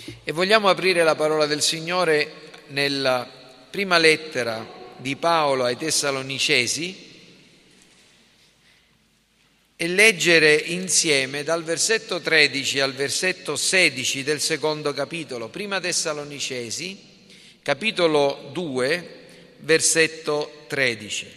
E vogliamo aprire la parola del Signore nella prima lettera di Paolo ai Tessalonicesi e leggere insieme dal versetto 13 al versetto 16 del secondo capitolo. Prima Tessalonicesi, capitolo 2, versetto 13.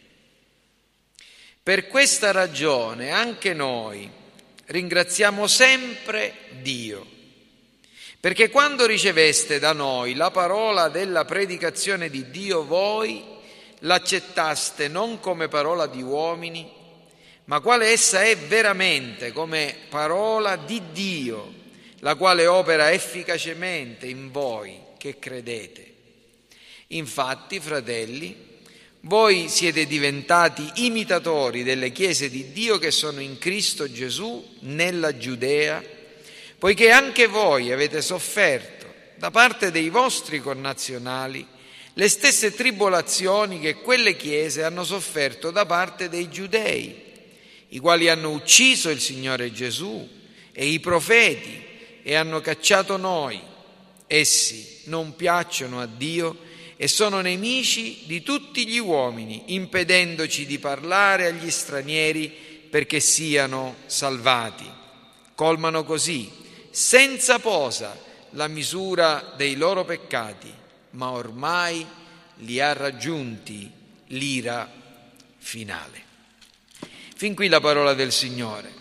Per questa ragione anche noi ringraziamo sempre Dio, perché quando riceveste da noi la parola della predicazione di Dio, voi l'accettaste non come parola di uomini, ma quale essa è veramente, come parola di Dio, la quale opera efficacemente in voi che credete. Infatti, fratelli, voi siete diventati imitatori delle chiese di Dio che sono in Cristo Gesù nella Giudea, poiché anche voi avete sofferto da parte dei vostri connazionali le stesse tribolazioni che quelle chiese hanno sofferto da parte dei giudei, i quali hanno ucciso il Signore Gesù e i profeti e hanno cacciato noi. Essi non piacciono a Dio e sono nemici di tutti gli uomini, impedendoci di parlare agli stranieri perché siano salvati. Colmano così, senza posa, la misura dei loro peccati, ma ormai li ha raggiunti l'ira finale. Fin qui la parola del Signore.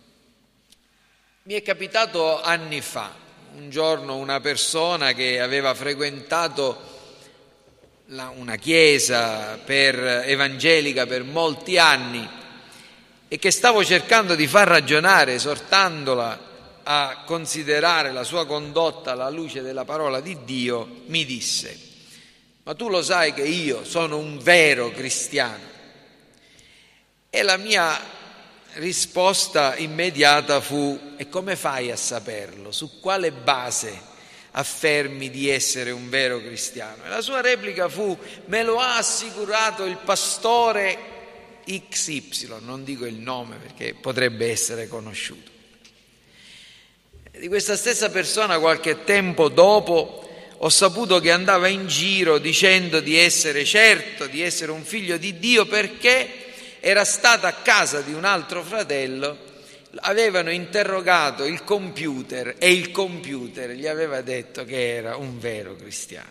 Mi è capitato anni fa, un giorno una persona che aveva frequentato una chiesa evangelica per molti anni e che stavo cercando di far ragionare, esortandola a considerare la sua condotta alla luce della parola di Dio, mi disse: ma tu lo sai che io sono un vero cristiano? E la mia risposta immediata fu: e come fai a saperlo? Su quale base affermi di essere un vero cristiano? E la sua replica fu: me lo ha assicurato il pastore XY, non dico il nome perché potrebbe essere conosciuto. Di questa stessa persona qualche tempo dopo ho saputo che andava in giro dicendo di essere certo di essere un figlio di Dio perché era stata a casa di un altro fratello, avevano interrogato il computer e il computer gli aveva detto che era un vero cristiano.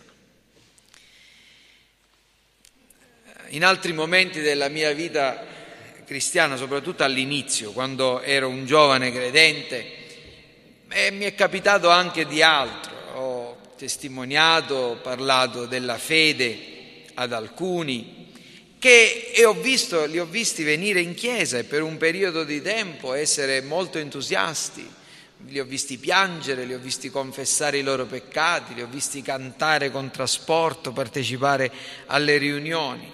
In altri momenti della mia vita cristiana, soprattutto all'inizio, quando ero un giovane credente, mi è capitato anche di altro. Ho testimoniato, ho parlato della fede ad alcuni li ho visti venire in chiesa e per un periodo di tempo essere molto entusiasti, li ho visti piangere, li ho visti confessare i loro peccati, li ho visti cantare con trasporto, partecipare alle riunioni.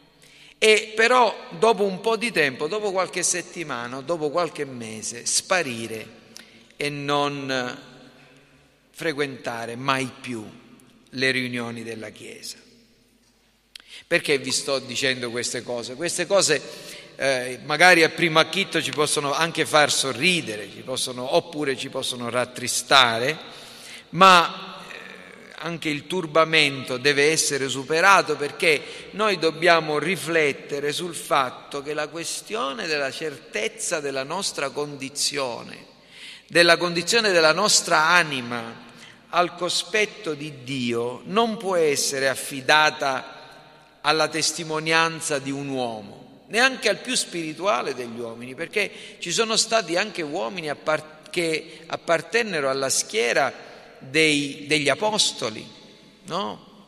E però dopo un po' di tempo, dopo qualche settimana, dopo qualche mese, sparire e non frequentare mai più le riunioni della chiesa. Perché vi sto dicendo queste cose? Queste cose magari a primo acchito ci possono anche far sorridere, oppure ci possono rattristare, ma anche il turbamento deve essere superato, perché noi dobbiamo riflettere sul fatto che la questione della certezza della nostra condizione, della condizione della nostra anima al cospetto di Dio, non può essere affidata alla testimonianza di un uomo, neanche al più spirituale degli uomini, perché ci sono stati anche uomini che appartennero alla schiera degli apostoli, no?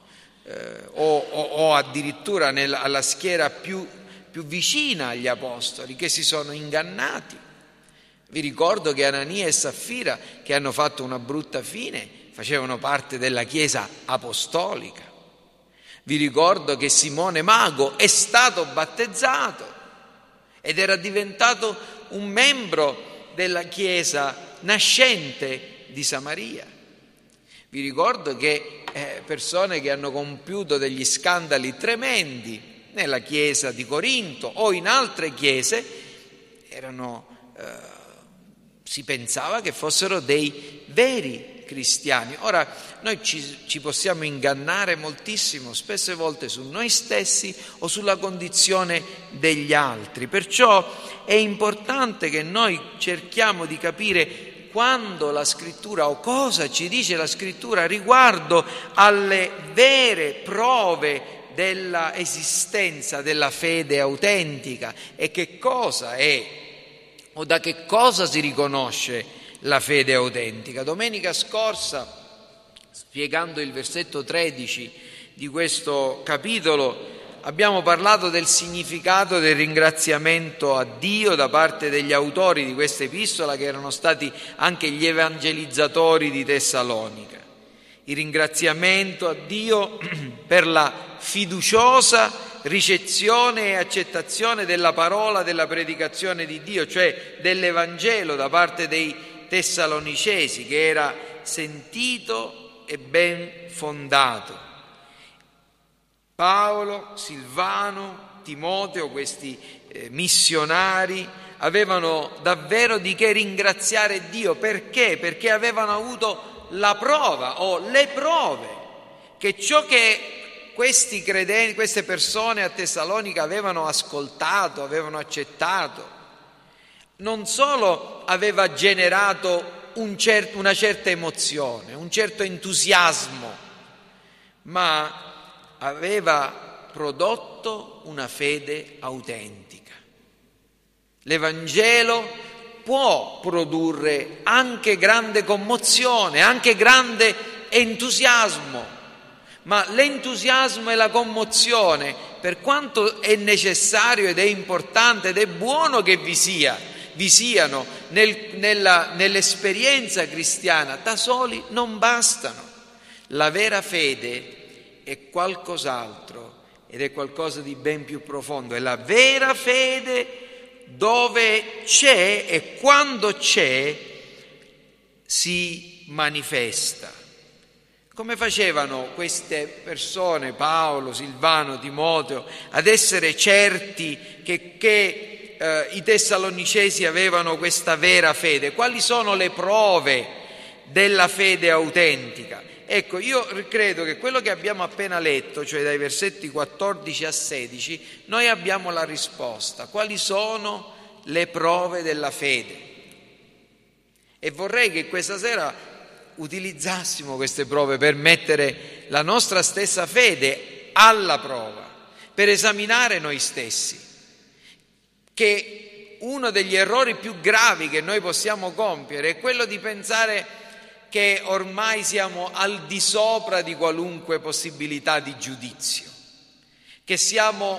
O addirittura alla schiera più vicina agli apostoli, che si sono ingannati. Vi ricordo che Anania e Saffira, che hanno fatto una brutta fine, facevano parte della Chiesa apostolica. Vi ricordo che Simone Mago è stato battezzato ed era diventato un membro della Chiesa nascente di Samaria. Vi ricordo che persone che hanno compiuto degli scandali tremendi nella Chiesa di Corinto o in altre chiese si pensava che fossero dei veri cristiani. Ora, noi ci possiamo ingannare moltissimo, spesse volte su noi stessi o sulla condizione degli altri. Perciò è importante che noi cerchiamo di capire quando la Scrittura o cosa ci dice la Scrittura riguardo alle vere prove della esistenza della fede autentica e che cosa è o da che cosa si riconosce la fede autentica. Domenica scorsa, spiegando il versetto 13 di questo capitolo, abbiamo parlato del significato del ringraziamento a Dio da parte degli autori di questa epistola, che erano stati anche gli evangelizzatori di Tessalonica. Il ringraziamento a Dio per la fiduciosa ricezione e accettazione della parola della predicazione di Dio, cioè dell'Evangelo da parte dei Tessalonicesi, che era sentito e ben fondato. Paolo, Silvano, Timoteo, questi missionari, avevano davvero di che ringraziare Dio. Perché? Perché avevano avuto la prova o le prove che ciò che questi credenti, queste persone a Tessalonica avevano ascoltato, avevano accettato, non solo aveva generato una certa emozione, un certo entusiasmo, ma aveva prodotto una fede autentica. L'Evangelo può produrre anche grande commozione, anche grande entusiasmo, ma l'entusiasmo e la commozione, per quanto è necessario ed è importante ed è buono che vi siano nell'esperienza cristiana, da soli non bastano. La vera fede è qualcos'altro ed è qualcosa di ben più profondo. È la vera fede dove c'è e quando c'è si manifesta. Come facevano queste persone, Paolo, Silvano, Timoteo, ad essere certi che i Tessalonicesi avevano questa vera fede? Quali sono le prove della fede autentica? Ecco, io credo che quello che abbiamo appena letto, cioè dai versetti 14 a 16, noi abbiamo la risposta. Quali sono le prove della fede? E vorrei che questa sera utilizzassimo queste prove per mettere la nostra stessa fede alla prova, per esaminare noi stessi. Che uno degli errori più gravi che noi possiamo compiere è quello di pensare che ormai siamo al di sopra di qualunque possibilità di giudizio, che siamo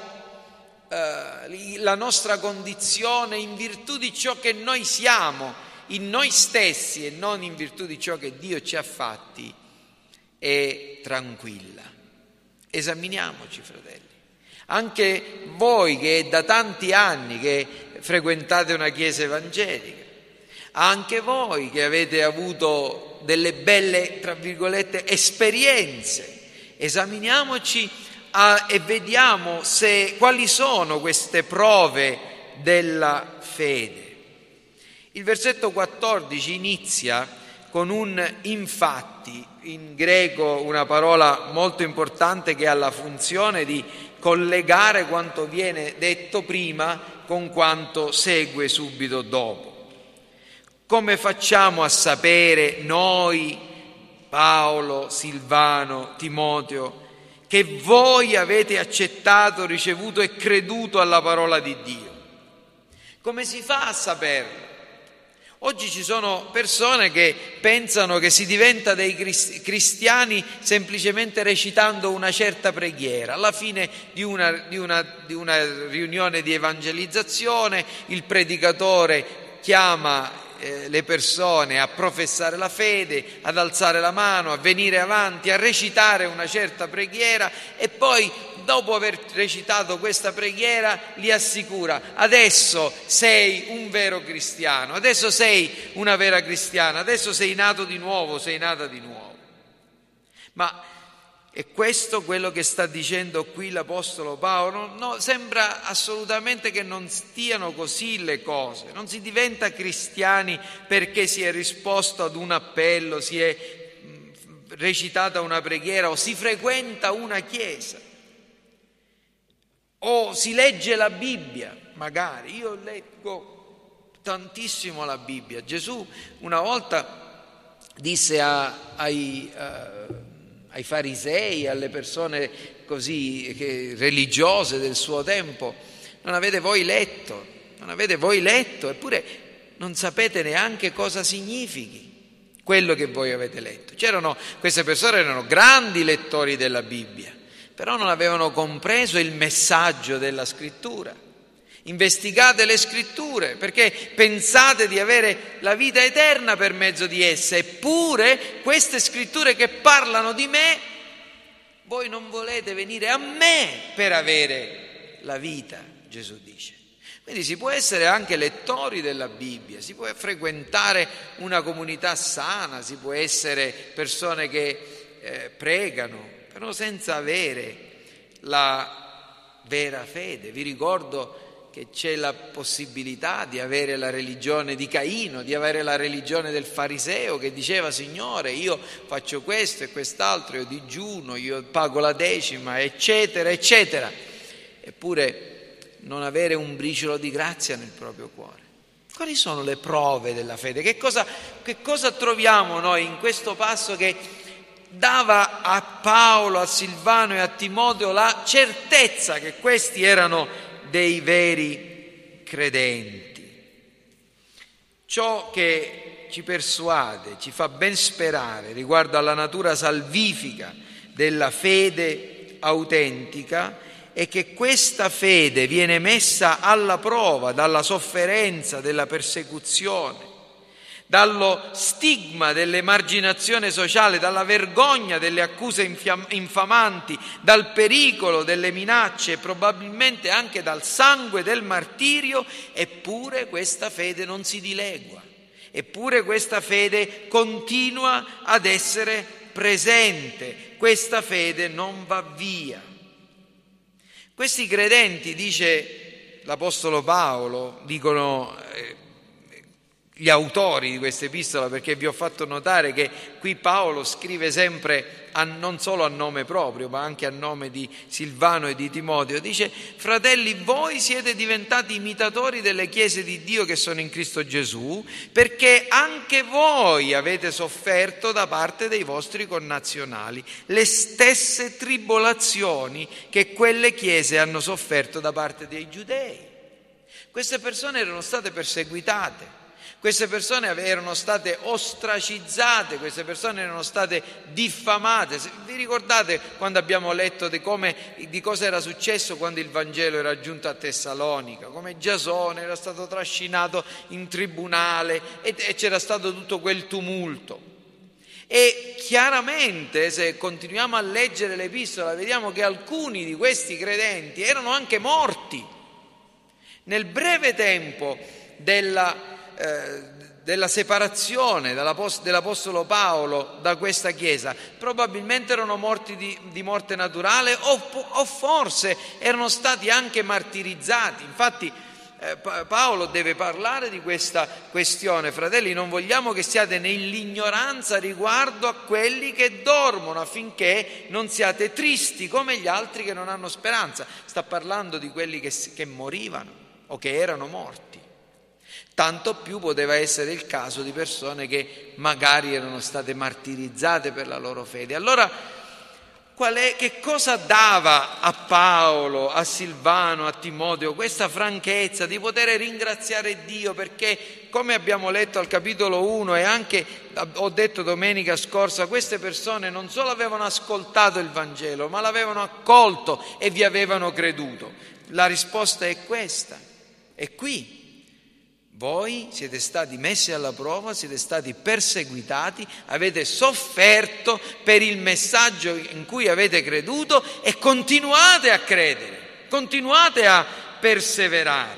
la nostra condizione in virtù di ciò che noi siamo, in noi stessi e non in virtù di ciò che Dio ci ha fatti, è tranquilla. Esaminiamoci, fratelli. Anche voi che è da tanti anni che frequentate una chiesa evangelica, anche voi che avete avuto delle belle, tra virgolette, esperienze, esaminiamoci e vediamo quali sono queste prove della fede. Il versetto 14 inizia con un infatti, in greco una parola molto importante che ha la funzione di collegare quanto viene detto prima con quanto segue subito dopo. Come facciamo a sapere noi, Paolo, Silvano, Timoteo, che voi avete accettato, ricevuto e creduto alla parola di Dio? Come si fa a saperlo? Oggi ci sono persone che pensano che si diventa dei cristiani semplicemente recitando una certa preghiera. Alla fine di una riunione di evangelizzazione, il predicatore chiama le persone a professare la fede, ad alzare la mano, a venire avanti, a recitare una certa preghiera e poi, dopo aver recitato questa preghiera, li assicura: adesso sei un vero cristiano, adesso sei una vera cristiana, adesso sei nato di nuovo, sei nata di nuovo. Ma è questo quello che sta dicendo qui l'Apostolo Paolo? No, sembra assolutamente che non stiano così le cose. Non si diventa cristiani perché si è risposto ad un appello, si è recitata una preghiera o si frequenta una chiesa o si legge la Bibbia, magari. Io leggo tantissimo la Bibbia. Gesù una volta disse ai farisei, alle persone così religiose del suo tempo: non avete voi letto, eppure non sapete neanche cosa significhi quello che voi avete letto. Queste persone erano grandi lettori della Bibbia, però non avevano compreso il messaggio della Scrittura. Investigate le Scritture, perché pensate di avere la vita eterna per mezzo di esse, eppure queste Scritture che parlano di me, voi non volete venire a me per avere la vita, Gesù dice. Quindi si può essere anche lettori della Bibbia, si può frequentare una comunità sana, si può essere persone che pregano, però senza avere la vera fede. Vi ricordo che c'è la possibilità di avere la religione di Caino, di avere la religione del fariseo che diceva: Signore, io faccio questo e quest'altro, io digiuno, io pago la decima, eccetera, eccetera. Eppure non avere un briciolo di grazia nel proprio cuore. Quali sono le prove della fede? Che cosa troviamo noi in questo passo che dava a Paolo, a Silvano e a Timoteo la certezza che questi erano dei veri credenti? Ciò che ci persuade, ci fa ben sperare riguardo alla natura salvifica della fede autentica è che questa fede viene messa alla prova dalla sofferenza, della persecuzione, dallo stigma dell'emarginazione sociale, dalla vergogna delle accuse infamanti, dal pericolo delle minacce e probabilmente anche dal sangue del martirio. Eppure questa fede non si dilegua, eppure questa fede continua ad essere presente, questa fede non va via. Questi credenti, dice l'Apostolo Paolo, dicono gli autori di questa epistola, perché vi ho fatto notare che qui Paolo scrive sempre non solo a nome proprio, ma anche a nome di Silvano e di Timoteo. Dice: fratelli, voi siete diventati imitatori delle chiese di Dio che sono in Cristo Gesù, perché anche voi avete sofferto da parte dei vostri connazionali le stesse tribolazioni che quelle chiese hanno sofferto da parte dei giudei. Queste persone erano state perseguitate, queste persone erano state ostracizzate, queste persone erano state diffamate. Vi ricordate quando abbiamo letto di cosa era successo quando il Vangelo era giunto a Tessalonica? Come Giasone era stato trascinato in tribunale e c'era stato tutto quel tumulto. E chiaramente, se continuiamo a leggere l'epistola, vediamo che alcuni di questi credenti erano anche morti. Nel breve tempo della separazione dell'Apostolo Paolo da questa chiesa, probabilmente erano morti di morte naturale o forse erano stati anche martirizzati. Infatti Paolo deve parlare di questa questione: fratelli, non vogliamo che siate nell'ignoranza riguardo a quelli che dormono, affinché non siate tristi come gli altri che non hanno speranza. Sta parlando di quelli che morivano o che erano morti. Tanto più poteva essere il caso di persone che magari erano state martirizzate per la loro fede. Allora, che cosa dava a Paolo, a Silvano, a Timoteo questa franchezza di poter ringraziare Dio? Perché, come abbiamo letto al capitolo 1 e anche ho detto domenica scorsa, queste persone non solo avevano ascoltato il Vangelo, ma l'avevano accolto e vi avevano creduto. La risposta è questa, è qui. Voi siete stati messi alla prova, siete stati perseguitati, avete sofferto per il messaggio in cui avete creduto e continuate a credere, continuate a perseverare.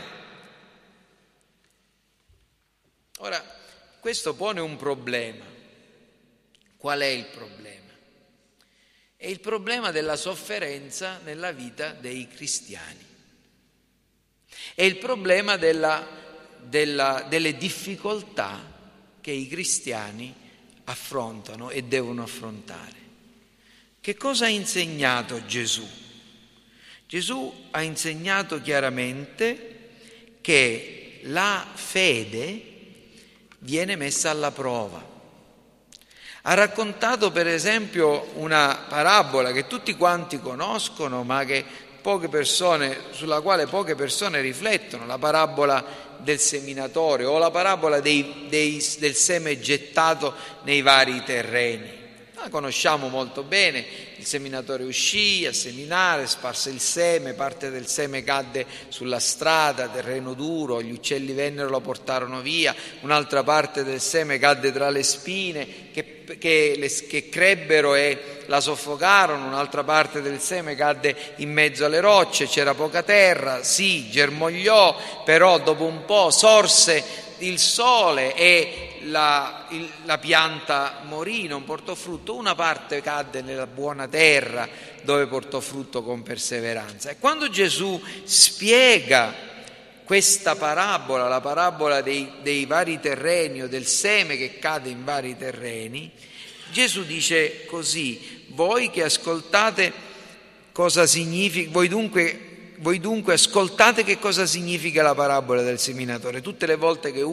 Ora, questo pone un problema. Qual è il problema? È il problema della sofferenza nella vita dei cristiani. È il problema delle difficoltà che i cristiani affrontano e devono affrontare. Che cosa ha insegnato Gesù? Gesù ha insegnato chiaramente che la fede viene messa alla prova. Ha raccontato per esempio una parabola che tutti quanti conoscono, ma che sulla quale poche persone riflettono, la parabola del seminatore o la parabola del seme gettato nei vari terreni. La conosciamo molto bene, il seminatore uscì a seminare, sparse il seme, parte del seme cadde sulla strada, terreno duro, gli uccelli vennero e lo portarono via, un'altra parte del seme cadde tra le spine che crebbero e la soffocarono, un'altra parte del seme cadde in mezzo alle rocce, c'era poca terra, sì, germogliò, però dopo un po' sorse il sole e la pianta morì, non portò frutto. Una parte cadde nella buona terra dove portò frutto con perseveranza. E quando Gesù spiega questa parabola, la parabola dei vari terreni o del seme che cade in vari terreni, Gesù dice così: voi che ascoltate cosa significa, voi dunque ascoltate che cosa significa la parabola del seminatore. Tutte le volte che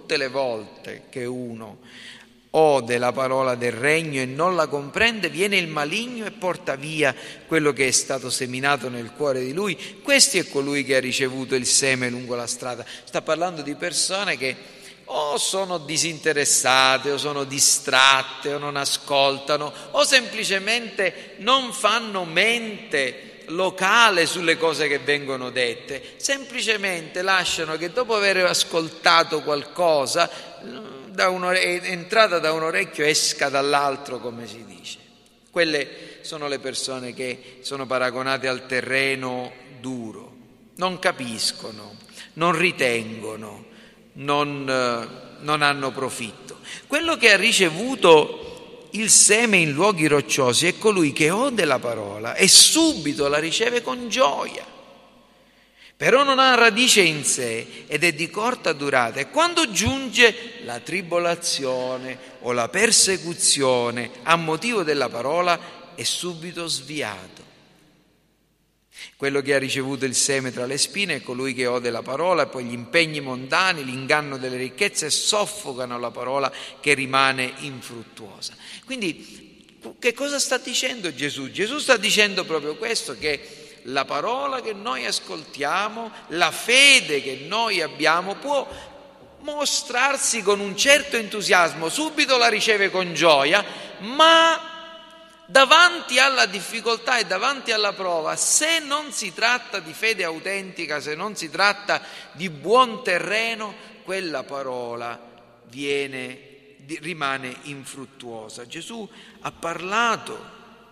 uno ode la parola del regno e non la comprende, viene il maligno e porta via quello che è stato seminato nel cuore di lui. Questo è colui che ha ricevuto il seme lungo la strada. Sta parlando di persone che o sono disinteressate, o sono distratte, o non ascoltano, o semplicemente non fanno mente locale sulle cose che vengono dette, semplicemente lasciano che dopo aver ascoltato qualcosa, entrata da un orecchio esca dall'altro, come si dice. Quelle sono le persone che sono paragonate al terreno duro, non capiscono, non ritengono, non hanno profitto. Quello che ha ricevuto il seme in luoghi rocciosi è colui che ode la parola e subito la riceve con gioia, però non ha radice in sé ed è di corta durata, e quando giunge la tribolazione o la persecuzione a motivo della parola è subito sviato. Quello che ha ricevuto il seme tra le spine è colui che ode la parola, e poi gli impegni mondani, l'inganno delle ricchezze soffocano la parola che rimane infruttuosa. Quindi che cosa sta dicendo Gesù? Gesù sta dicendo proprio questo, che la parola che noi ascoltiamo, la fede che noi abbiamo può mostrarsi con un certo entusiasmo, subito la riceve con gioia, ma davanti alla difficoltà e davanti alla prova, se non si tratta di fede autentica, se non si tratta di buon terreno, quella parola rimane infruttuosa. Gesù ha parlato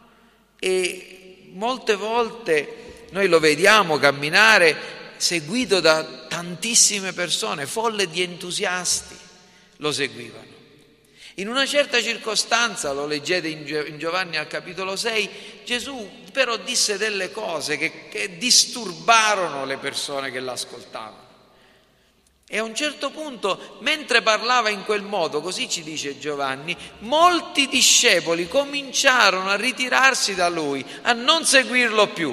e molte volte noi lo vediamo camminare seguito da tantissime persone, folle di entusiasti lo seguivano. In una certa circostanza, lo leggete in Giovanni al capitolo 6, Gesù però disse delle cose che disturbarono le persone che l'ascoltavano. E a un certo punto, mentre parlava in quel modo, così ci dice Giovanni, molti discepoli cominciarono a ritirarsi da lui, a non seguirlo più.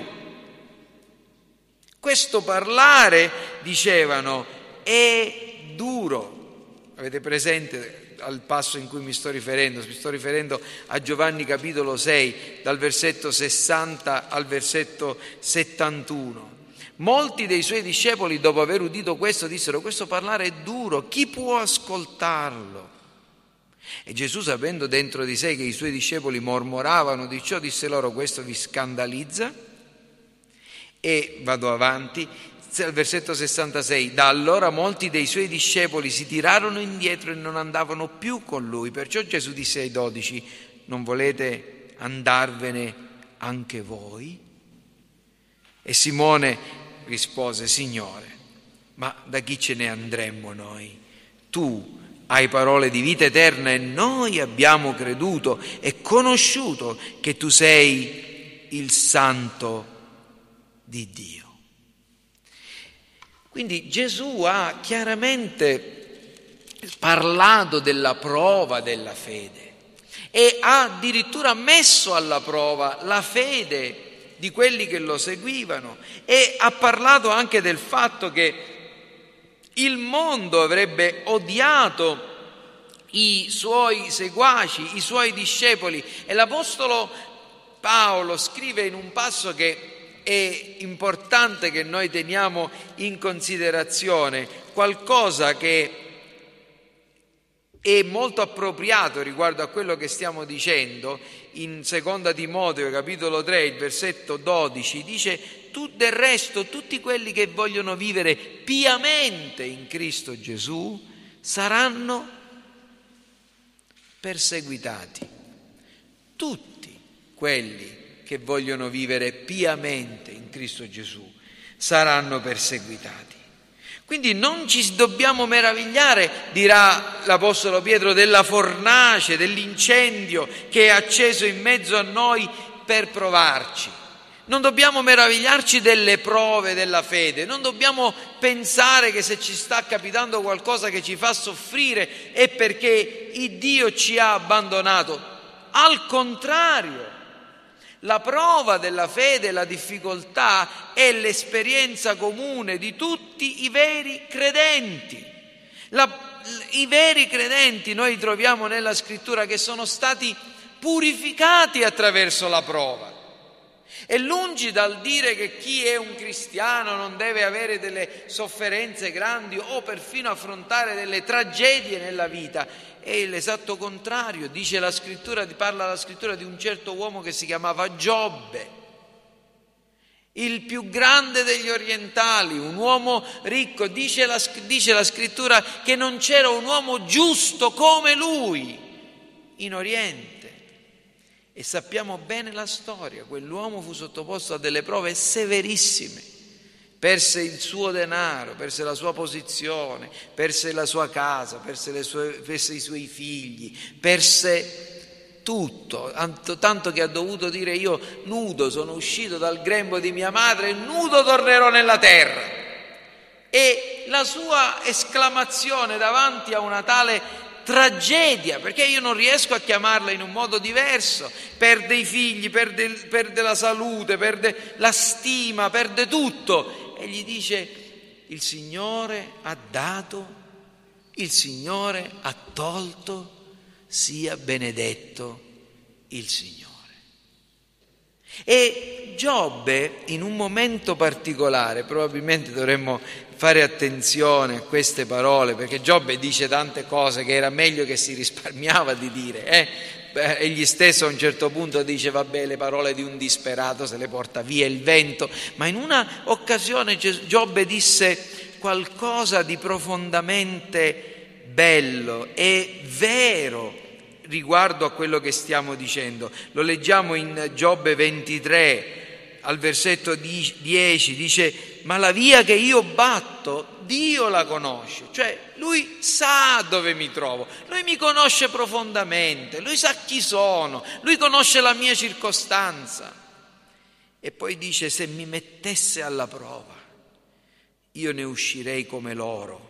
Questo parlare, dicevano, è duro. Avete presente al passo in cui mi sto riferendo a Giovanni capitolo 6, dal versetto 60 al versetto 71. Molti dei suoi discepoli, dopo aver udito questo, dissero: questo parlare è duro, chi può ascoltarlo? E Gesù, sapendo dentro di sé che i suoi discepoli mormoravano di ciò, disse loro: questo vi scandalizza? E vado avanti, al versetto 66, da allora molti dei suoi discepoli si tirarono indietro e non andavano più con lui. Perciò Gesù disse ai 12: non volete andarvene anche voi? E Simone rispose: Signore, ma da chi ce ne andremmo noi? Tu hai parole di vita eterna e noi abbiamo creduto e conosciuto che tu sei il Santo di Dio. Quindi Gesù ha chiaramente parlato della prova della fede. e ha addirittura messo alla prova la fede di quelli che lo seguivano, e ha parlato anche del fatto che il mondo avrebbe odiato i suoi seguaci, i suoi discepoli, e l'Apostolo Paolo scrive in un passo che è importante che noi teniamo in considerazione, qualcosa che è molto appropriato riguardo a quello che stiamo dicendo. In Seconda Timoteo capitolo 3, il versetto 12 dice: del resto tutti quelli che vogliono vivere piamente in Cristo Gesù saranno perseguitati. Tutti quelli che vogliono vivere piamente in Cristo Gesù saranno perseguitati. Quindi non ci dobbiamo meravigliare, dirà l'Apostolo Pietro, della fornace, dell'incendio che è acceso in mezzo a noi per provarci. Non dobbiamo meravigliarci delle prove della fede, non dobbiamo pensare che se ci sta capitando qualcosa che ci fa soffrire è perché il Dio ci ha abbandonato. Al contrario, la prova della fede, la difficoltà è l'esperienza comune di tutti i veri credenti. I veri credenti noi troviamo nella Scrittura che sono stati purificati attraverso la prova. E lungi dal dire che chi è un cristiano non deve avere delle sofferenze grandi o perfino affrontare delle tragedie nella vita, è l'esatto contrario. Dice la Scrittura, parla la Scrittura di un certo uomo che si chiamava Giobbe, il più grande degli orientali, un uomo ricco. Dice la Scrittura che non c'era un uomo giusto come lui in Oriente. E sappiamo bene la storia, quell'uomo fu sottoposto a delle prove severissime, perse il suo denaro, perse la sua posizione, perse la sua casa, perse i suoi figli, perse tutto, tanto che ha dovuto dire: io nudo sono uscito dal grembo di mia madre e nudo tornerò nella terra. E la sua esclamazione davanti a una tale tragedia, perché io non riesco a chiamarla in un modo diverso, perde i figli, perde la salute, perde la stima, perde tutto, e gli dice: il Signore ha dato, il Signore ha tolto, sia benedetto il Signore. E Giobbe, in un momento particolare, probabilmente dovremmo fare attenzione a queste parole, perché Giobbe dice tante cose che era meglio che si risparmiava di dire. Egli stesso a un certo punto dice: vabbè, le parole di un disperato se le porta via il vento. Ma in una occasione Giobbe disse qualcosa di profondamente bello e vero riguardo a quello che stiamo dicendo. Lo leggiamo in Giobbe 23 al versetto 10, dice: ma la via che io batto Dio la conosce, cioè Lui sa dove mi trovo, Lui mi conosce profondamente, Lui sa chi sono, Lui conosce la mia circostanza. E poi dice: se mi mettesse alla prova io ne uscirei come l'oro,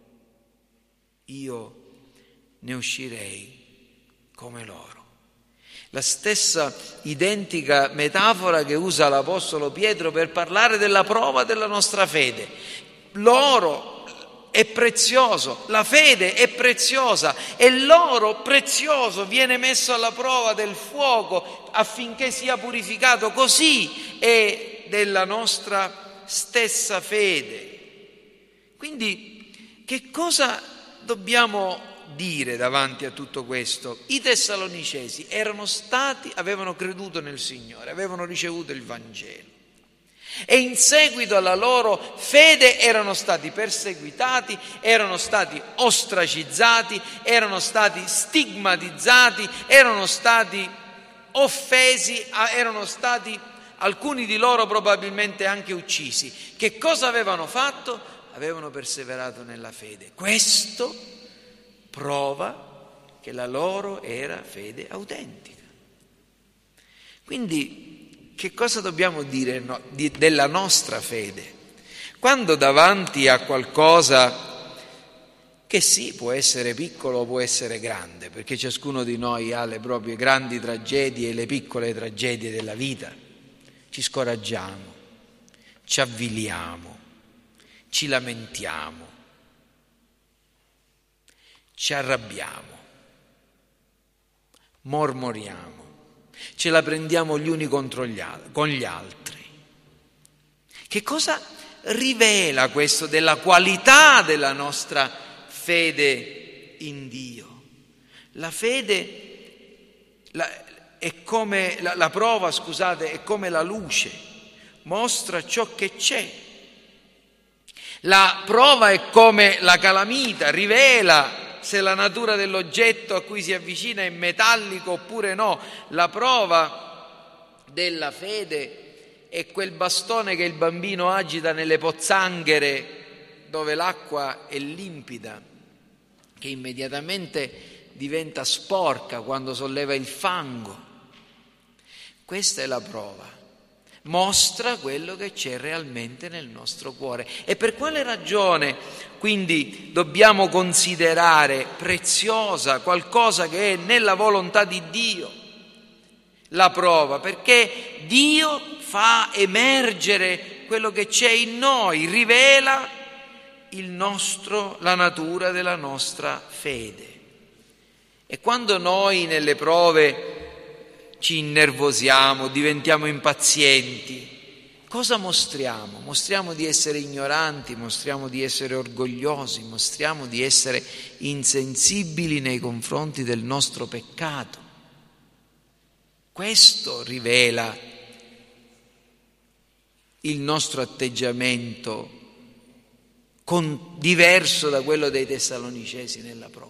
io ne uscirei come l'oro. La stessa identica metafora che usa l'Apostolo Pietro per parlare della prova della nostra fede. L'oro è prezioso, la fede è preziosa, e l'oro prezioso viene messo alla prova del fuoco affinché sia purificato. Così è della nostra stessa fede. Quindi che cosa dobbiamo dire davanti a tutto questo? I Tessalonicesi avevano creduto nel Signore, avevano ricevuto il Vangelo, e in seguito alla loro fede erano stati perseguitati, erano stati ostracizzati, erano stati stigmatizzati, erano stati offesi, erano stati alcuni di loro probabilmente anche uccisi. Che cosa avevano fatto? Avevano perseverato nella fede. Questo prova che la loro era fede autentica. Quindi che cosa dobbiamo dire della nostra fede? Quando davanti a qualcosa che sì, può essere piccolo o può essere grande, perché ciascuno di noi ha le proprie grandi tragedie e le piccole tragedie della vita. Ci scoraggiamo, ci avviliamo, ci lamentiamo, ci arrabbiamo, mormoriamo, ce la prendiamo gli uni contro con gli altri. Che cosa rivela questo della qualità della nostra fede in Dio? La fede è come la prova, scusate, è come la luce, mostra ciò che c'è. La prova è come la calamita, rivela se la natura dell'oggetto a cui si avvicina è metallico oppure no. La prova della fede è quel bastone che il bambino agita nelle pozzanghere dove l'acqua è limpida, che immediatamente diventa sporca quando solleva il fango. Questa è la prova. Mostra quello che c'è realmente nel nostro cuore. E per quale ragione quindi dobbiamo considerare preziosa qualcosa che è nella volontà di Dio? La prova, perché Dio fa emergere quello che c'è in noi, rivela la natura della nostra fede. E quando noi nelle prove ci innervosiamo, diventiamo impazienti, cosa mostriamo? Mostriamo di essere ignoranti, mostriamo di essere orgogliosi, mostriamo di essere insensibili nei confronti del nostro peccato. Questo rivela il nostro atteggiamento diverso da quello dei Tessalonicesi nella prova.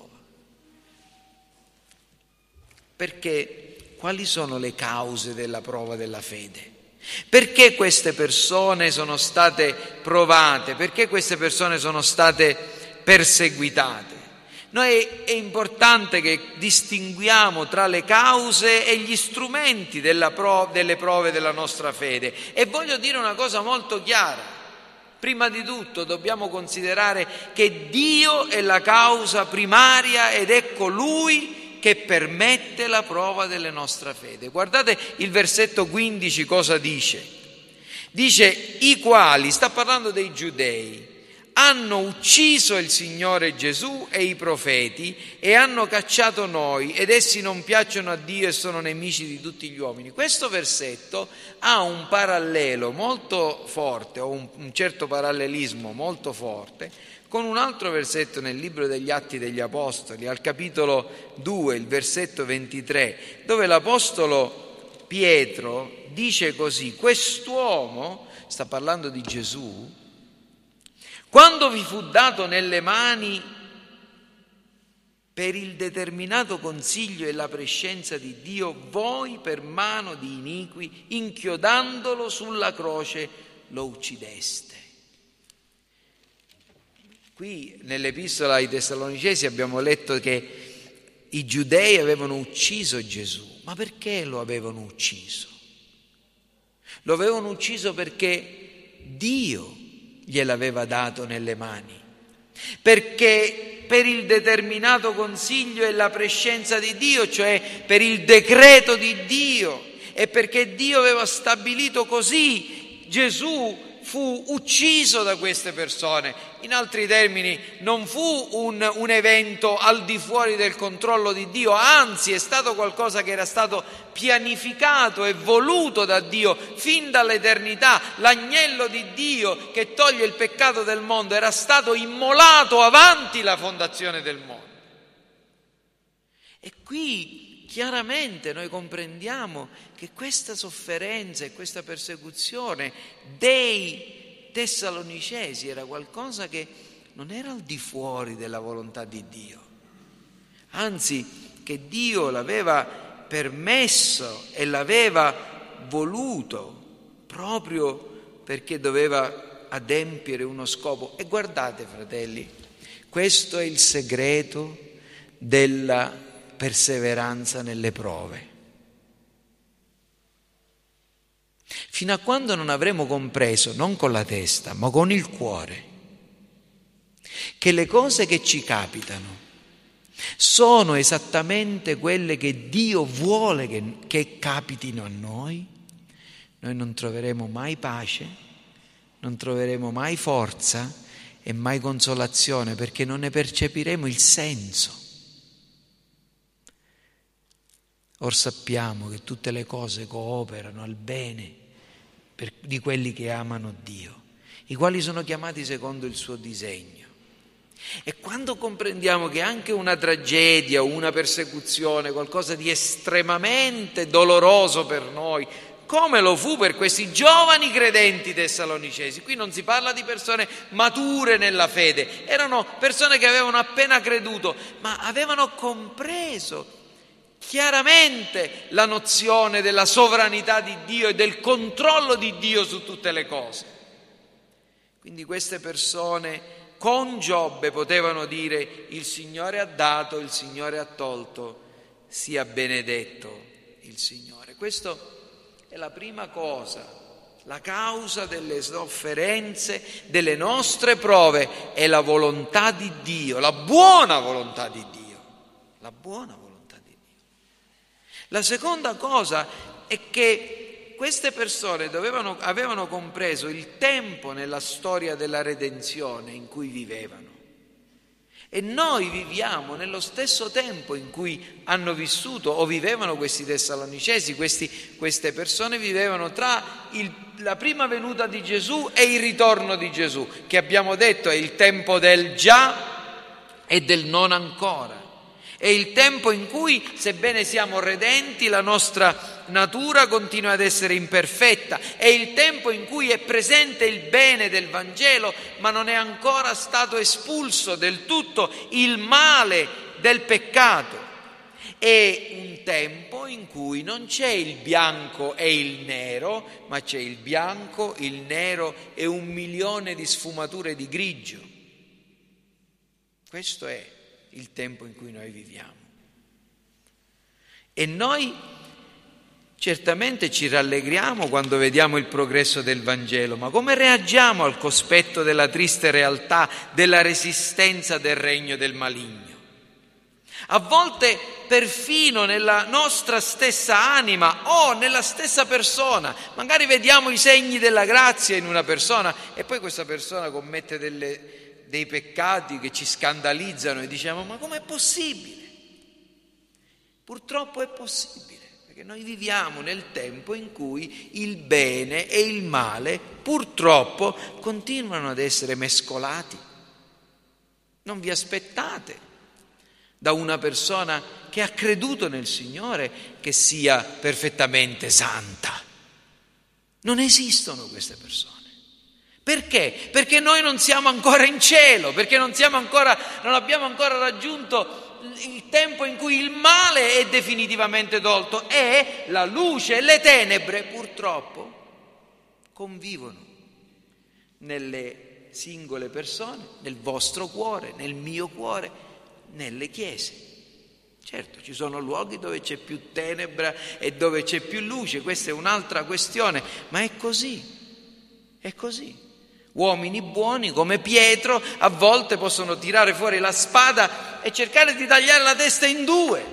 Perché quali sono le cause della prova della fede? Perché queste persone sono state provate? Perché queste persone sono state perseguitate? È importante che distinguiamo tra le cause e gli strumenti delle prove della nostra fede. E voglio dire una cosa molto chiara. Prima di tutto dobbiamo considerare che Dio è la causa primaria ed è colui che permette la prova della nostra fede. Guardate il versetto 15 cosa dice. Dice: i quali, sta parlando dei giudei, hanno ucciso il Signore Gesù e i profeti e hanno cacciato noi, ed essi non piacciono a Dio e sono nemici di tutti gli uomini. Questo versetto ha un parallelo molto forte, o un certo parallelismo molto forte, con un altro versetto nel libro degli Atti degli Apostoli, al capitolo 2, il versetto 23, dove l'Apostolo Pietro dice così: quest'uomo, sta parlando di Gesù, quando vi fu dato nelle mani per il determinato consiglio e la prescienza di Dio, voi per mano di iniqui, inchiodandolo sulla croce, lo uccideste. Qui nell'epistola ai Tessalonicesi abbiamo letto che i giudei avevano ucciso Gesù. Ma perché lo avevano ucciso? Lo avevano ucciso perché Dio gliel'aveva dato nelle mani. Perché per il determinato consiglio e la prescienza di Dio, cioè per il decreto di Dio, e perché Dio aveva stabilito così, Gesù fu ucciso da queste persone. In altri termini, non fu un evento al di fuori del controllo di Dio, anzi è stato qualcosa che era stato pianificato e voluto da Dio fin dall'eternità. L'agnello di Dio che toglie il peccato del mondo era stato immolato avanti la fondazione del mondo. E qui chiaramente noi comprendiamo che questa sofferenza e questa persecuzione dei Tessalonicesi era qualcosa che non era al di fuori della volontà di Dio, anzi che Dio l'aveva permesso e l'aveva voluto proprio perché doveva adempiere uno scopo. E guardate, fratelli, questo è il segreto della perseveranza nelle prove. Fino a quando non avremo compreso, non con la testa, ma con il cuore, che le cose che ci capitano sono esattamente quelle che Dio vuole che capitino a noi, noi non troveremo mai pace, non troveremo mai forza e mai consolazione, perché non ne percepiremo il senso. Or sappiamo che tutte le cose cooperano al bene di quelli che amano Dio, i quali sono chiamati secondo il suo disegno. E quando comprendiamo che anche una tragedia o una persecuzione, qualcosa di estremamente doloroso per noi, come lo fu per questi giovani credenti tessalonicesi, qui non si parla di persone mature nella fede, erano persone che avevano appena creduto, ma avevano compreso chiaramente la nozione della sovranità di Dio e del controllo di Dio su tutte le cose. Quindi queste persone con Giobbe potevano dire: il Signore ha dato, il Signore ha tolto, sia benedetto il Signore. Questo è la prima cosa, la causa delle sofferenze, delle nostre prove è la volontà di Dio, la buona volontà di Dio, la buona volontà di Dio. La seconda cosa è che queste persone avevano compreso il tempo nella storia della redenzione in cui vivevano. E noi viviamo nello stesso tempo in cui hanno vissuto o vivevano questi tessalonicesi. Queste persone vivevano tra la prima venuta di Gesù e il ritorno di Gesù, che abbiamo detto è il tempo del già e del non ancora. È il tempo in cui, sebbene siamo redenti, la nostra natura continua ad essere imperfetta. È il tempo in cui è presente il bene del Vangelo, ma non è ancora stato espulso del tutto il male del peccato. È un tempo in cui non c'è il bianco e il nero, ma c'è il bianco, il nero e 1 milione di sfumature di grigio. Questo è il tempo in cui noi viviamo. E noi certamente ci rallegriamo quando vediamo il progresso del Vangelo, ma come reagiamo al cospetto della triste realtà della resistenza del regno del maligno? A volte perfino nella nostra stessa anima o nella stessa persona, magari vediamo i segni della grazia in una persona e poi questa persona commette dei peccati che ci scandalizzano e diciamo: ma com'è possibile? Purtroppo è possibile, perché noi viviamo nel tempo in cui il bene e il male purtroppo continuano ad essere mescolati. Non vi aspettate da una persona che ha creduto nel Signore che sia perfettamente santa. Non esistono queste persone. Perché? Perché noi non siamo ancora in cielo, perché non abbiamo ancora raggiunto il tempo in cui il male è definitivamente tolto e la luce e le tenebre purtroppo convivono nelle singole persone, nel vostro cuore, nel mio cuore, nelle chiese. Certo, ci sono luoghi dove c'è più tenebra e dove c'è più luce, questa è un'altra questione, ma è così, è così. Uomini buoni come Pietro a volte possono tirare fuori la spada e cercare di tagliare la testa in due,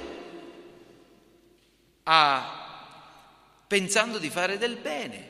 pensando di fare del bene,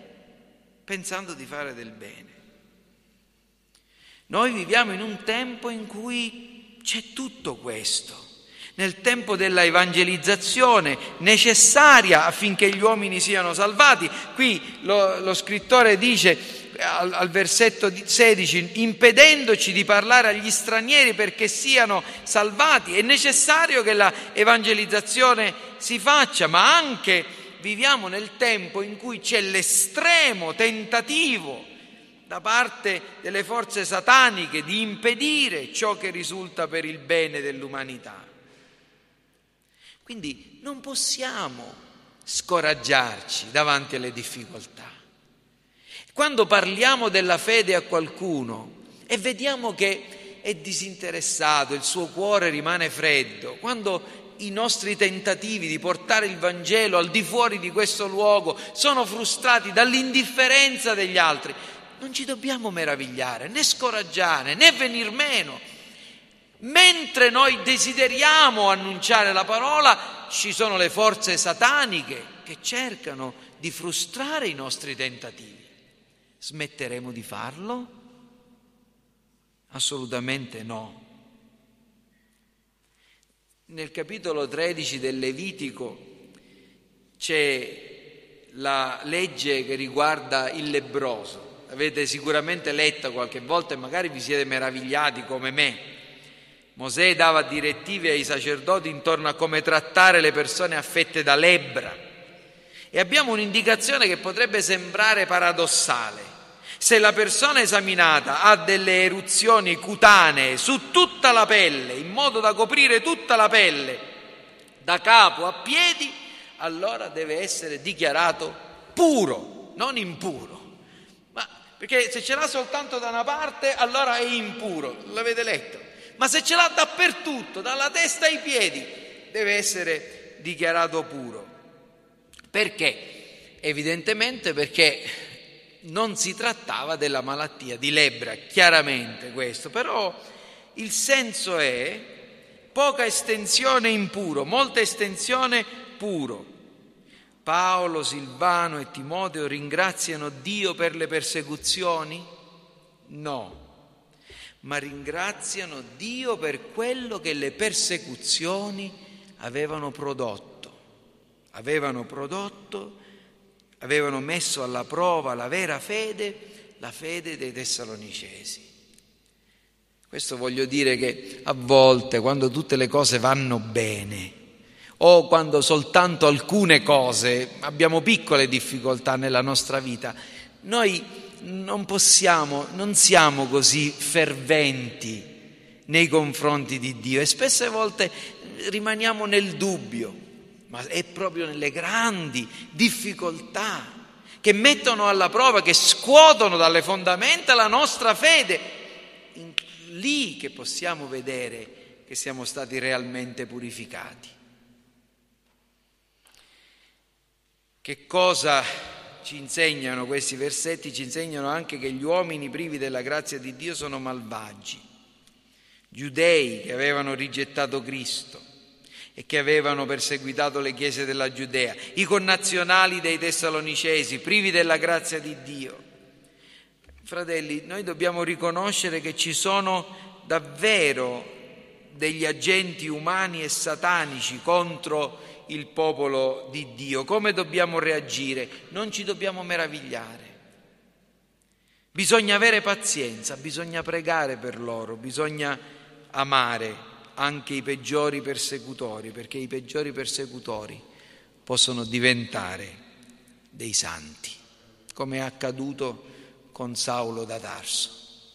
Noi viviamo in un tempo in cui c'è tutto questo, nel tempo della evangelizzazione necessaria affinché gli uomini siano salvati. Qui lo scrittore dice al versetto 16: impedendoci di parlare agli stranieri perché siano salvati. È necessario che la evangelizzazione si faccia, ma anche viviamo nel tempo in cui c'è l'estremo tentativo da parte delle forze sataniche di impedire ciò che risulta per il bene dell'umanità. Quindi non possiamo scoraggiarci davanti alle difficoltà. Quando parliamo della fede a qualcuno e vediamo che è disinteressato, il suo cuore rimane freddo, quando i nostri tentativi di portare il Vangelo al di fuori di questo luogo sono frustrati dall'indifferenza degli altri, non ci dobbiamo meravigliare, né scoraggiare, né venir meno. Mentre noi desideriamo annunciare la parola, ci sono le forze sataniche che cercano di frustrare i nostri tentativi. Smetteremo di farlo? Assolutamente no. Nel capitolo 13 del Levitico c'è la legge che riguarda il lebbroso. Avete sicuramente letta qualche volta e magari vi siete meravigliati come me. Mosè dava direttive ai sacerdoti intorno a come trattare le persone affette da lebbra. E abbiamo un'indicazione che potrebbe sembrare paradossale. Se la persona esaminata ha delle eruzioni cutanee su tutta la pelle, in modo da coprire tutta la pelle, da capo a piedi, allora deve essere dichiarato puro, non impuro. Ma perché se ce l'ha soltanto da una parte, allora è impuro, l'avete letto? Ma se ce l'ha dappertutto, dalla testa ai piedi, deve essere dichiarato puro. Perché? Evidentemente perché non si trattava della malattia di lebbra, chiaramente questo, però il senso è poca estensione impuro, molta estensione puro. Paolo, Silvano e Timoteo ringraziano Dio per le persecuzioni? No, ma ringraziano Dio per quello che le persecuzioni avevano prodotto, avevano messo alla prova la vera fede, la fede dei Tessalonicesi. Questo voglio dire che a volte, quando tutte le cose vanno bene, o quando soltanto alcune cose, abbiamo piccole difficoltà nella nostra vita, noi non siamo così ferventi nei confronti di Dio e spesse volte rimaniamo nel dubbio, ma è proprio nelle grandi difficoltà che mettono alla prova, che scuotono dalle fondamenta la nostra fede, lì che possiamo vedere che siamo stati realmente purificati. Che cosa ci insegnano questi versetti? Ci insegnano anche che gli uomini privi della grazia di Dio sono malvagi, giudei che avevano rigettato Cristo e che avevano perseguitato le chiese della Giudea, i connazionali dei Tessalonicesi, privi della grazia di Dio. Fratelli, noi dobbiamo riconoscere che ci sono davvero degli agenti umani e satanici contro il popolo di Dio. Come dobbiamo reagire? Non ci dobbiamo meravigliare. Bisogna avere pazienza, bisogna pregare per loro, bisogna amare anche i peggiori persecutori, perché i peggiori persecutori possono diventare dei santi, come è accaduto con Saulo da Tarso.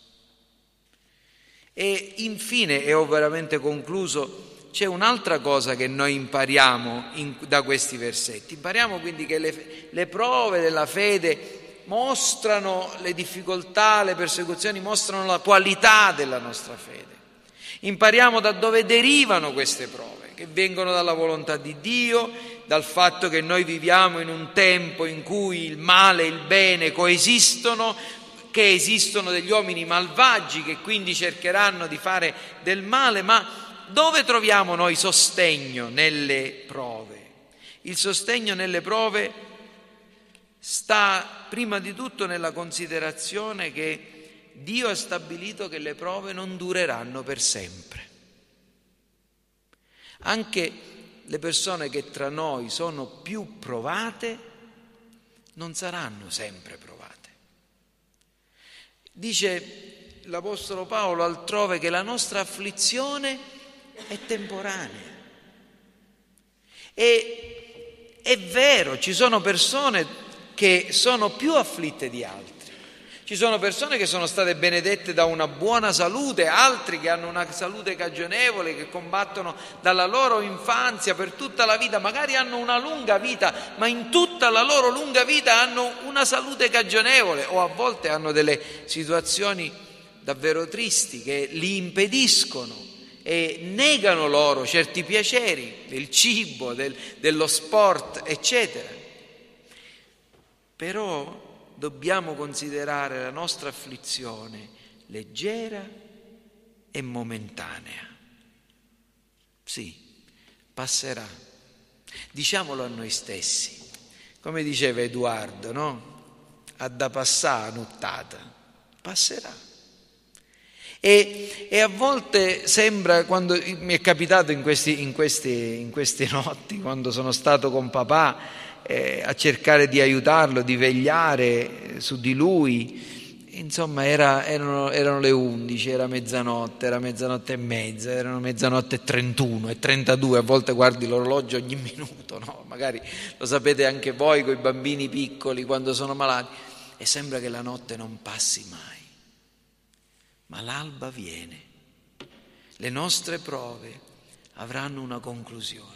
E infine, e ho veramente concluso, c'è un'altra cosa che noi impariamo da questi versetti. Impariamo quindi che le prove della fede mostrano le difficoltà, le persecuzioni mostrano la qualità della nostra fede. Impariamo da dove derivano queste prove, che vengono dalla volontà di Dio, dal fatto che noi viviamo in un tempo in cui il male e il bene coesistono, che esistono degli uomini malvagi che quindi cercheranno di fare del male, ma dove troviamo noi sostegno nelle prove? Il sostegno nelle prove sta prima di tutto nella considerazione che Dio ha stabilito che le prove non dureranno per sempre. Anche le persone che tra noi sono più provate non saranno sempre provate. Dice l'Apostolo Paolo altrove che la nostra afflizione è temporanea. E è vero, ci sono persone che sono più afflitte di altri. Ci sono persone che sono state benedette da una buona salute, altri che hanno una salute cagionevole, che combattono dalla loro infanzia per tutta la vita, magari hanno una lunga vita, ma in tutta la loro lunga vita hanno una salute cagionevole o a volte hanno delle situazioni davvero tristi che li impediscono e negano loro certi piaceri del cibo, dello sport, eccetera. Però dobbiamo considerare la nostra afflizione leggera e momentanea. Sì, passerà. Diciamolo a noi stessi. Come diceva Edoardo, no? Ha da passare nottata. Passerà. E a volte sembra, quando mi è capitato in queste notti, quando sono stato con papà a cercare di aiutarlo, di vegliare su di lui, insomma erano le 11, era mezzanotte e mezza, erano mezzanotte e 31 e 32, a volte guardi l'orologio ogni minuto, no? Magari lo sapete anche voi con i bambini piccoli quando sono malati, e sembra che la notte non passi mai. Ma l'alba viene, le nostre prove avranno una conclusione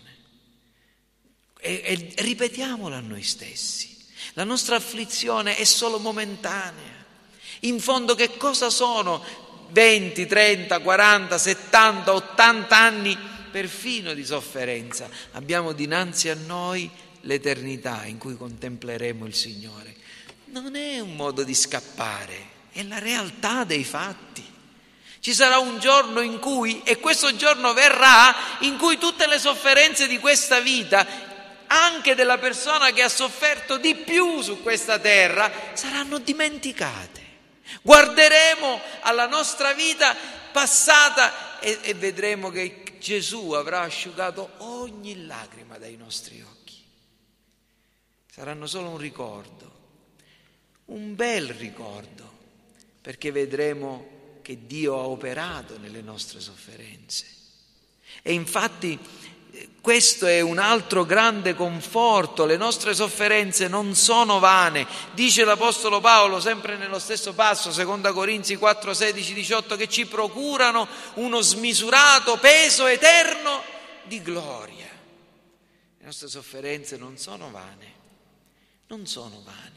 e ripetiamolo a noi stessi, la nostra afflizione è solo momentanea. In fondo che cosa sono 20, 30, 40, 70, 80 anni perfino di sofferenza? Abbiamo dinanzi a noi l'eternità in cui contempleremo il Signore. Non è un modo di scappare, è la realtà dei fatti. Ci sarà un giorno in cui, e questo giorno verrà, in cui tutte le sofferenze di questa vita, anche della persona che ha sofferto di più su questa terra, saranno dimenticate. Guarderemo alla nostra vita passata e vedremo che Gesù avrà asciugato ogni lacrima dai nostri occhi. Saranno solo un ricordo, un bel ricordo, perché vedremo che Dio ha operato nelle nostre sofferenze. E infatti questo è un altro grande conforto, le nostre sofferenze non sono vane. Dice l'Apostolo Paolo, sempre nello stesso passo, 2 Corinzi 4, 16, 18, che ci procurano uno smisurato peso eterno di gloria. Le nostre sofferenze non sono vane, non sono vane.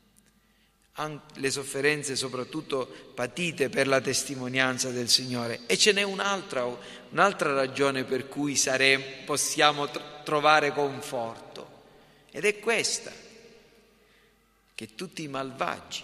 Le sofferenze soprattutto patite per la testimonianza del Signore. E ce n'è un'altra ragione per cui possiamo trovare conforto, ed è questa, che tutti i malvagi,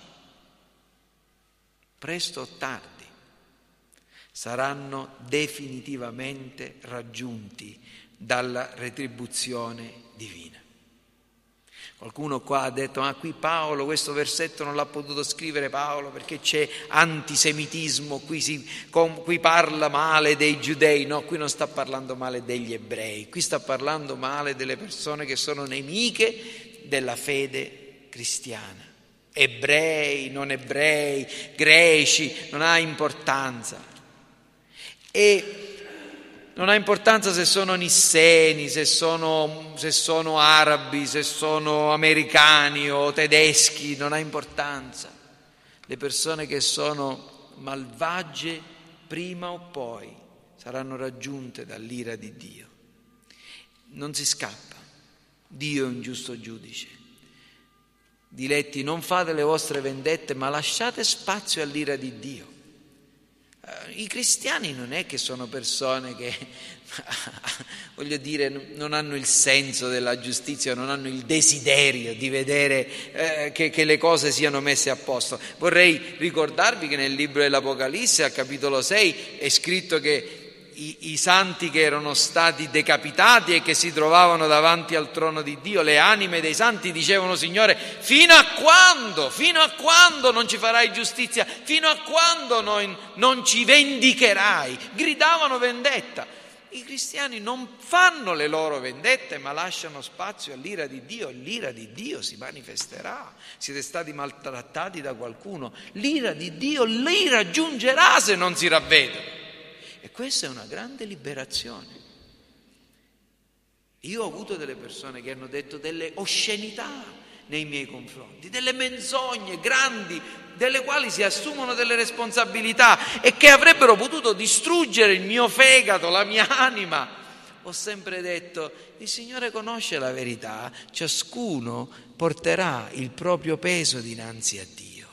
presto o tardi, saranno definitivamente raggiunti dalla retribuzione divina. Qualcuno qua ha detto, ma qui Paolo questo versetto non l'ha potuto scrivere Paolo perché c'è antisemitismo, qui parla male dei giudei. No, qui non sta parlando male degli ebrei, qui sta parlando male delle persone che sono nemiche della fede cristiana. Ebrei, non ebrei, greci, non ha importanza. E non ha importanza se sono nisseni, se sono arabi, se sono americani o tedeschi, non ha importanza. Le persone che sono malvagie prima o poi saranno raggiunte dall'ira di Dio. Non si scappa, Dio è un giusto giudice. Diletti, non fate le vostre vendette, ma lasciate spazio all'ira di Dio. I cristiani non è che sono persone che, voglio dire, non hanno il senso della giustizia, non hanno il desiderio di vedere che le cose siano messe a posto. Vorrei ricordarvi che nel libro dell'Apocalisse, al capitolo 6, è scritto che i santi che erano stati decapitati e che si trovavano davanti al trono di Dio, le anime dei santi dicevano: Signore, fino a quando non ci farai giustizia? Fino a quando non ci vendicherai? Gridavano vendetta. I cristiani non fanno le loro vendette, ma lasciano spazio all'ira di Dio, e l'ira di Dio si manifesterà. Siete stati maltrattati da qualcuno, l'ira di Dio li raggiungerà se non si ravvedono. E questa è una grande liberazione. Io ho avuto delle persone che hanno detto delle oscenità nei miei confronti, delle menzogne grandi, delle quali si assumono delle responsabilità e che avrebbero potuto distruggere il mio fegato, la mia anima. Ho sempre detto: il Signore conosce la verità, ciascuno porterà il proprio peso dinanzi a Dio.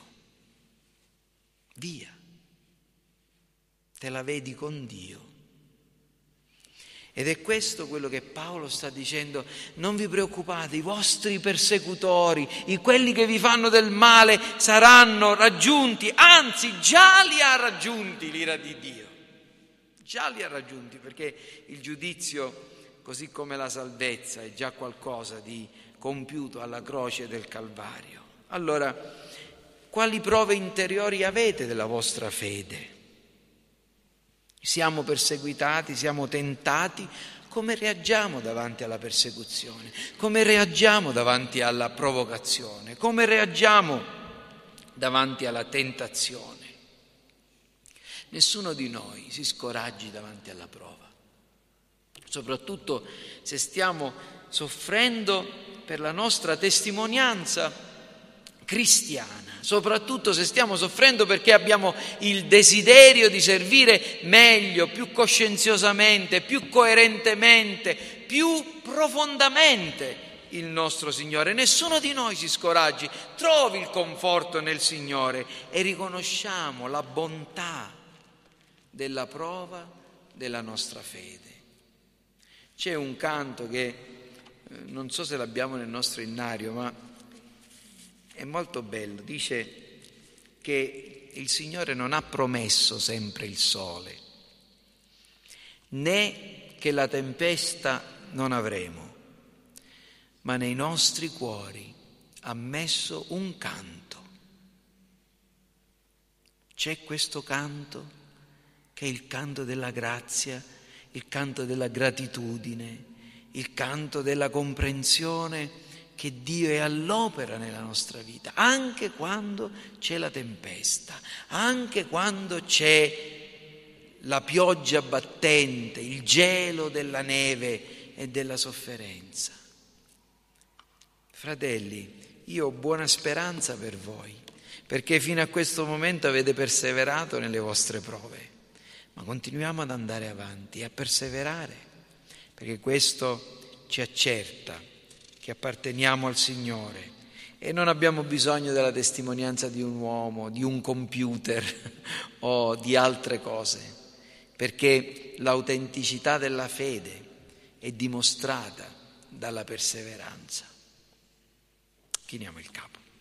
Via. Te la vedi con Dio. Ed è questo quello che Paolo sta dicendo: non vi preoccupate, i vostri persecutori, quelli che vi fanno del male saranno raggiunti, anzi già li ha raggiunti l'ira di Dio, già li ha raggiunti, perché il giudizio, così come la salvezza, è già qualcosa di compiuto alla croce del Calvario. Allora, quali prove interiori avete della vostra fede? Siamo perseguitati, siamo tentati, come reagiamo davanti alla persecuzione? Come reagiamo davanti alla provocazione? Come reagiamo davanti alla tentazione? Nessuno di noi si scoraggi davanti alla prova, soprattutto se stiamo soffrendo per la nostra testimonianza cristiana, soprattutto se stiamo soffrendo perché abbiamo il desiderio di servire meglio, più coscienziosamente, più coerentemente, più profondamente il nostro Signore. Nessuno di noi si scoraggi, trovi il conforto nel Signore e riconosciamo la bontà della prova della nostra fede. C'è un canto che non so se l'abbiamo nel nostro innario, ma è molto bello. Dice che il Signore non ha promesso sempre il sole, né che la tempesta non avremo, ma nei nostri cuori ha messo un canto. C'è questo canto che è il canto della grazia, il canto della gratitudine, il canto della comprensione che Dio è all'opera nella nostra vita, anche quando c'è la tempesta, anche quando c'è la pioggia battente, il gelo della neve e della sofferenza. Fratelli, io ho buona speranza per voi, perché fino a questo momento avete perseverato nelle vostre prove, ma continuiamo ad andare avanti e a perseverare, perché questo ci accerta che apparteniamo al Signore e non abbiamo bisogno della testimonianza di un uomo, di un computer o di altre cose, perché l'autenticità della fede è dimostrata dalla perseveranza. Chiniamo il capo.